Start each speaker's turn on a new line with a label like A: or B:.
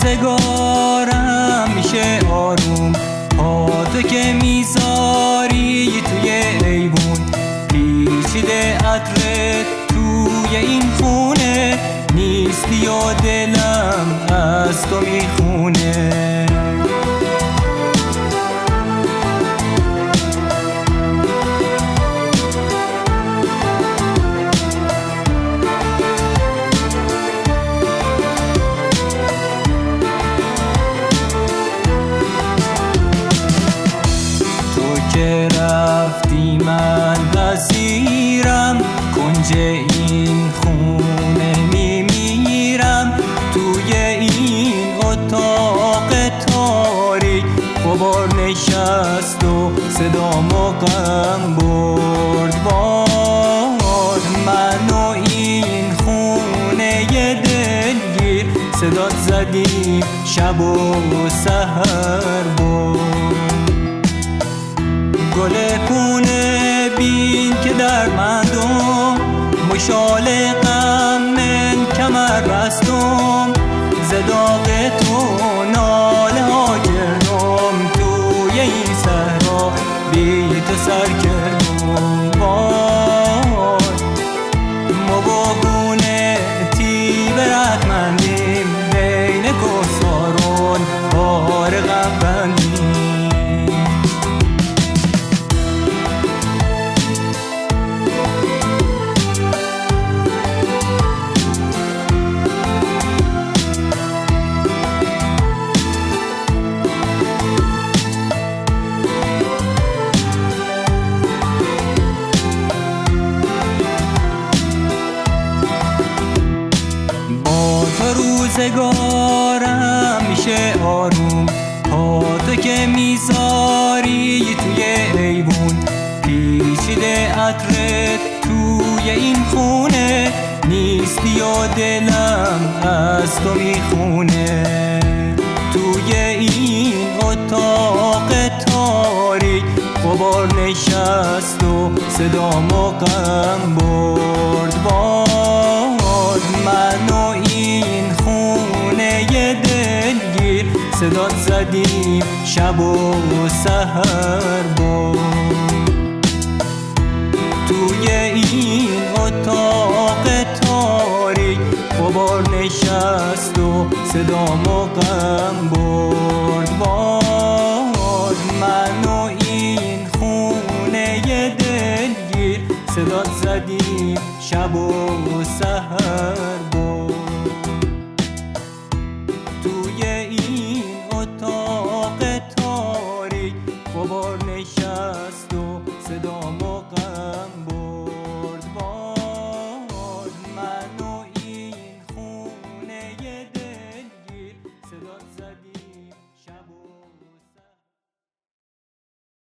A: روزگارم میشه آروم، پاتو که میذاری توی ایوون، پیچیده عطرت توی این خونه نیستی و دلم از تو میخونه. که رفتی من بسیرم، کنج این خونه میمیرم، توی این اتاق تاریک غبار نشست و صدامو غم برد باد. من و این خونه دلگیر صدات زدیم شب و سحر بود. گل کونه بین که در مندم، مشال غم من کمر بستم، زداغ تو ناله ها کردم، توی این صحرا بی تو سر کردم. وای ما با گونه تی برحمندیم، بین گسارون بار غم بندیم. روزگارم میشه آروم، پاتو که میذاری توی ایوون، پیچیده عطرت توی این خونه نیستی و دلم از تو میخونه. توی این اتاق تاریک غبار نشست و صدامو غم برد باد. من و این خونه دلگیر صدات زدیم شب و سحر بود. توی این اتاق تاریک غبار نشست و صدامو غم برد باد. من و این خونه دلگیر صدات زدیم شب و سحر بود.